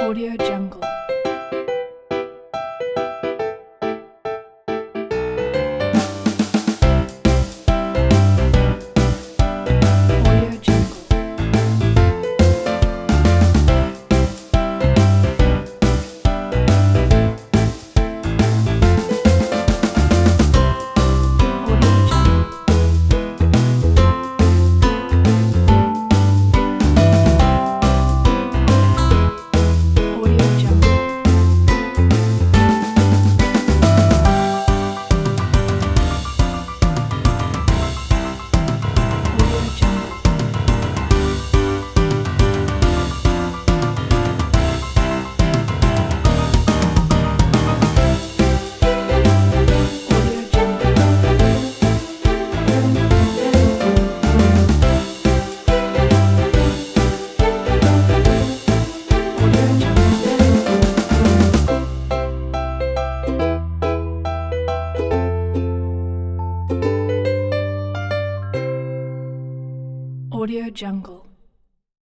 Audio Jungle. Audio Jungle. Audio Jungle. Audio Jungle. Audio Jungle. Audio Jungle. Audio Jungle. Audio Jungle.